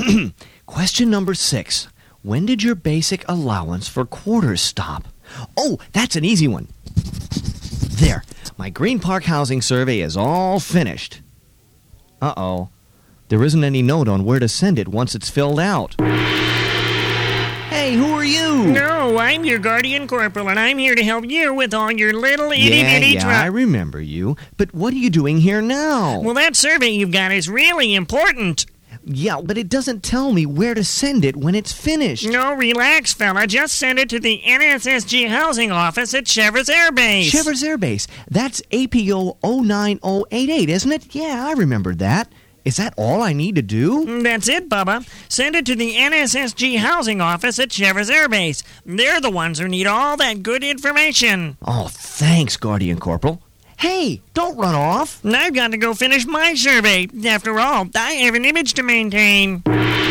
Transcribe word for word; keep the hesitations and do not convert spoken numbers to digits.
Question number six. When did your basic allowance for quarters stop? Oh, that's an easy one. There. My Green Park housing survey is all finished. Uh-oh. There isn't any note on where to send it once it's filled out. Hey, who are you? No, I'm your guardian corporal, and I'm here to help you with all your little itty-bitty Yeah, yeah, trouble. I remember you. But what are you doing here now? Well, that survey you've got is really important. Yeah, but it doesn't tell me where to send it when it's finished. No, relax, fella. Just send it to the N S S G housing office at Chevers Air Base. Chevers Air Base. That's A P O zero nine zero eight eight, isn't it? Yeah, I remembered that. Is that all I need to do? That's it, Bubba. Send it to the N S S G housing office at Chevers Air Base. They're the ones who need all that good information. Oh, thanks, Guardian Corporal. Hey, don't run off. I've got to go finish my survey. After all, I have an image to maintain.